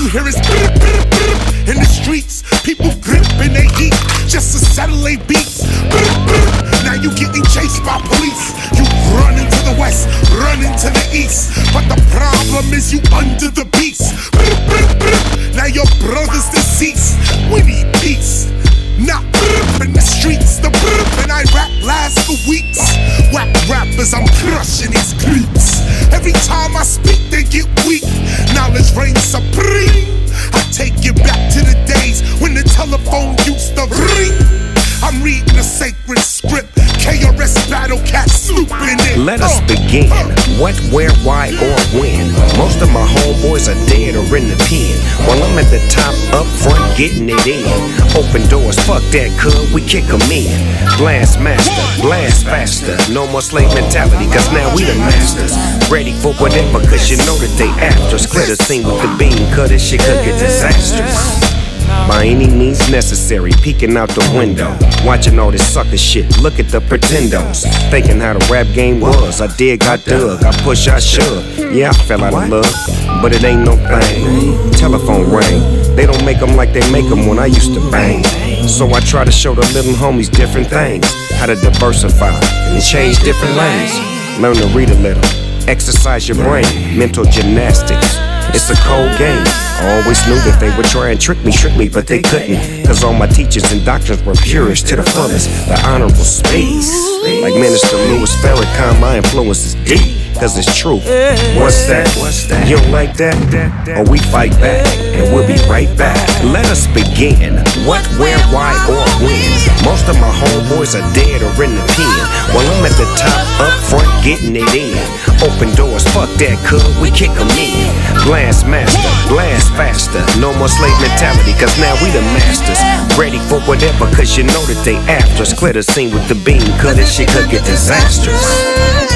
you hear is brr, brr, brr. In the streets, people gripping they heat just to settle they beats. Brr, brr. Now you getting chased by police. You run into the west, run into the east, but the problem is you under the beast. Brr, brr, brr. Now your brother's deceased. We need peace, not brr in the streets. The brr and I rap lasts for weeks. Whack rappers, I'm crushing these creeps. Every time I speak, they get weak. Knowledge reigns supreme. I take you back to the days when the telephone used to ring. I'm reading a sacred script. KRS Battle Cat snooping it. Let us begin. What, where, why, or when? Most of my homeboys are dead or in the pen, while I'm at the top, up front, getting it in. Open doors, fuck that, cuz we kick 'em in. Blast master, blast faster. No more slave mentality, cause now we the masters. Ready for whatever, cause you know that they after us. Clear the scene with the beam, cut this shit could get disastrous. By any means necessary, peeking out the window, watching all this sucker shit. Look at the pretendos, thinking how the rap game was. I dig, I dug, I push, I shove. Yeah, I fell out of love, but it ain't no thing. Telephone rang, they don't make them like they make them when I used to bang. So I try to show the little homies different things, how to diversify and change different lanes. Learn to read a little, exercise your brain, mental gymnastics. It's a cold game. I always knew that they would try and trick me, but they couldn't. Cause all my teachers and doctrines were purists to the fullest. The honorable space. Like Minister Louis Farrakhan, my influence is deep. Cause it's true. What's that? You don't like that? Or we fight back, and we'll be right back. Let us begin. What, where, why, or when? Most of my homeboys are dead or in the pen, while I'm at the top, up front, getting it in. Open doors, fuck that, cuz we kick 'em in. Blast master, blast faster. No more slave mentality, cause now we the masters. Ready for whatever, cause you know that they after us. Clear the scene with the beam, cause this shit could get disastrous.